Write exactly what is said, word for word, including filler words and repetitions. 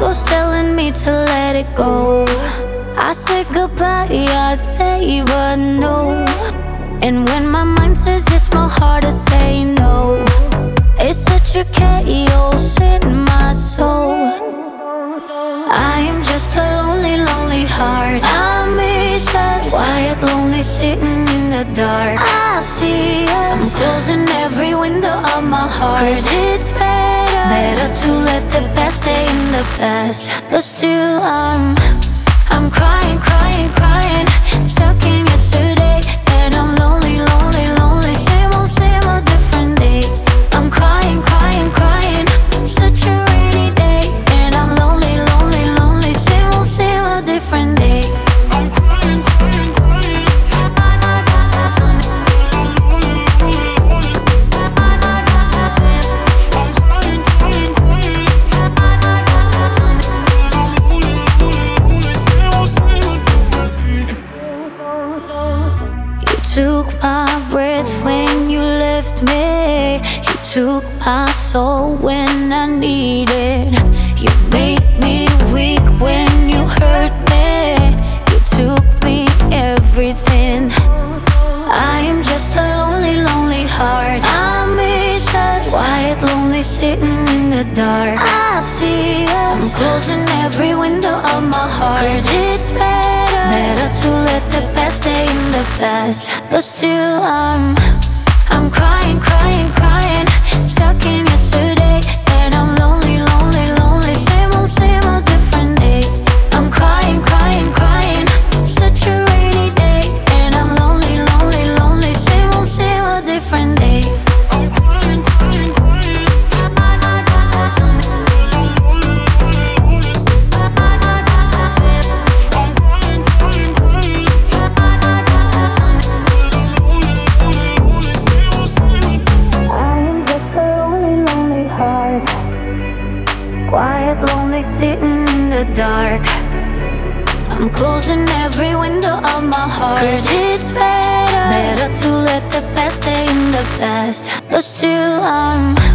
was telling me to let it go. I said goodbye, I say but no. And when my mind says yes, my heart is saying no. It's such a chaos in my soul. I am just a lonely, lonely heart. I'm missus quiet, lonely, sitting in the dark. I see us. I'm closing every window of my heart, 'cause it's better, better to let the past stay in the past. But still I'm I'm crying, crying, crying, stuck in yesterday. And I'm lonely, lonely, lonely, same old, same old, different day. I'm crying, crying, crying, such a rainy day. And I'm lonely, lonely, lonely, same old, same old, different day. I'm crying, crying, crying. Took my breath when you left me. You took my soul when I needed. You made me weak when you hurt me. You took me everything. I am just a lonely, lonely heart. I'm missus quiet, lonely, sitting in the dark. I see us. I'm closing every window of my heart, 'cause it's better, better to let the past stay in the past. But still I'm I'm crying, crying, crying, stuck in yesterday. And I'm lonely, lonely, lonely, same old, same old, different day. I'm crying, crying, crying, such a rainy day. And I'm lonely, lonely, lonely, same old, same old, different day. I'm crying, crying, crying. Quiet, lonely, sitting in the dark. I'm closing every window of my heart, 'cause it's better, better to let the past stay in the past. But still I'm